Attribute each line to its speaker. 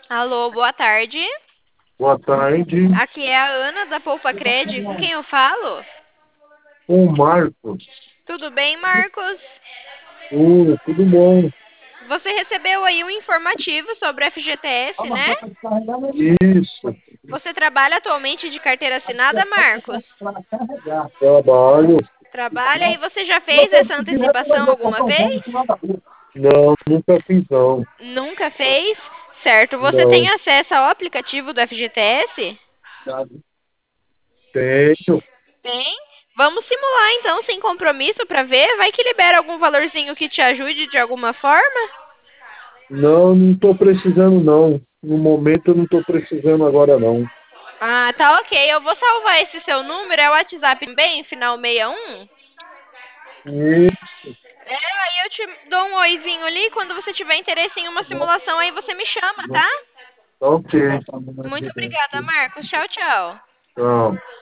Speaker 1: Alô, boa tarde.
Speaker 2: Boa tarde.
Speaker 1: Aqui é a Ana da Poupa Cred. Com quem eu falo?
Speaker 2: Com o Marcos.
Speaker 1: Tudo bem, Marcos?
Speaker 2: Tudo bom?
Speaker 1: Você recebeu aí um informativo sobre o FGTS, né?
Speaker 2: Isso.
Speaker 1: Você trabalha atualmente de carteira assinada, Marcos?
Speaker 2: Trabalho.
Speaker 1: Trabalha e você já fez essa antecipação alguma vez?
Speaker 2: Não, nunca fiz não.
Speaker 1: Nunca fez? Certo. Você tem
Speaker 2: Não.
Speaker 1: acesso ao aplicativo do FGTS?
Speaker 2: Tenho.
Speaker 1: Tem. Vamos simular então, sem compromisso, para ver. Vai que libera algum valorzinho que te ajude de alguma forma?
Speaker 2: Não, não estou precisando não. No momento eu não estou precisando agora não.
Speaker 1: Ah, tá ok. Eu vou salvar esse seu número. É o WhatsApp também, final 61?
Speaker 2: Isso.
Speaker 1: É, aí eu te dou um oizinho ali. Quando você tiver interesse em uma simulação, aí você me chama, tá?
Speaker 2: Ok.
Speaker 1: Muito obrigada, Marcos. Tchau, tchau.
Speaker 2: Tchau.